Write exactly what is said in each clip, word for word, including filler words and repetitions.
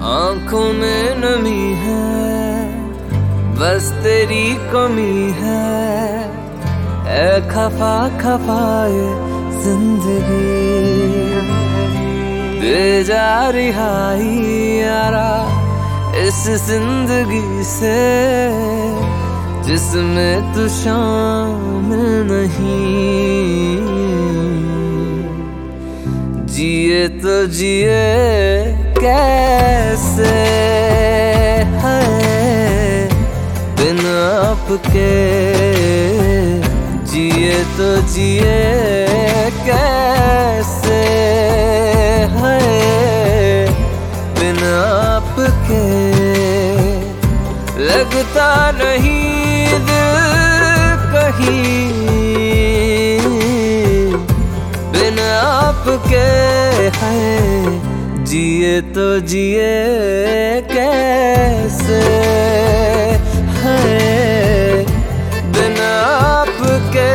आंखों में नमी है, बस तेरी कमी है, है खफा खफाए जिंदगी। दे जा रिहाई यारा इस जिंदगी से, जिसमें तू शामिल नहीं। जिए तो जिए कैसे है बिना आपके, जिए तो जिए कैसे है बिना आपके। लगता नहीं दिल कहीं बिना आपके है, जिए तो जिए कैसे है बिना आपके।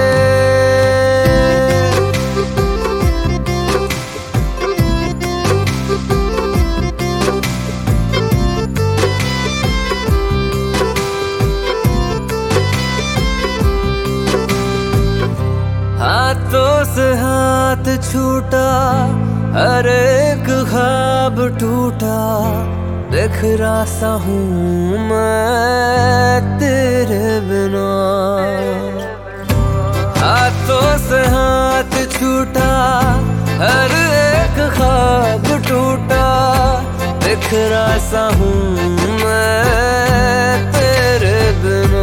हाथों से हाथ छूटा, हर एक ख्वाब टूटा, बिखरा सा हूँ मैं तेरे बिना। हाथों से हाथ छूटा, हर एक ख्वाब टूटा, बिखरा सा हूँ मैं तेरे बिना।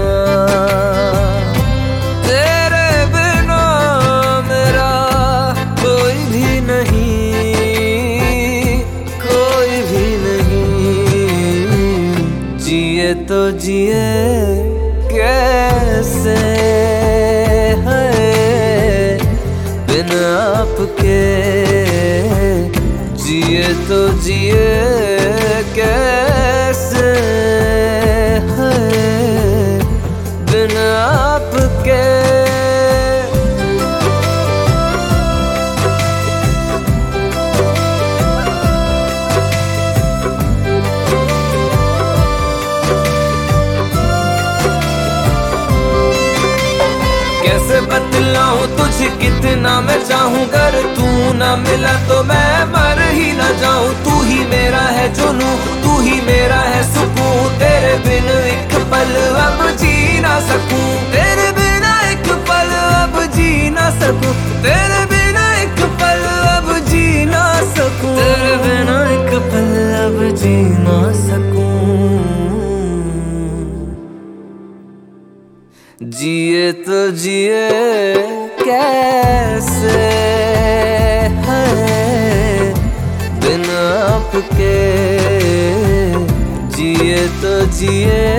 जिए तो जिए कैसे है बिना आपके, जिए तो जिए कैसे है बिना आपके। कैसे बतलाऊं तुझे कितना मैं चाहूं, अगर तू ना मिला तो मैं मर ही ना जाऊं। तू ही मेरा है जुनूं, तू ही मेरा है सुकून, तेरे बिन एक पल अब जी ना सकूं। तेरे बिना एक पल अब जी ना सकूं, तेरे बिना एक पल अब जी ना सकूं, तेरे बिना एक पल अब जी ना सकूं। जिए तो जिए कैसे है बिना आपके, जिए तो जिए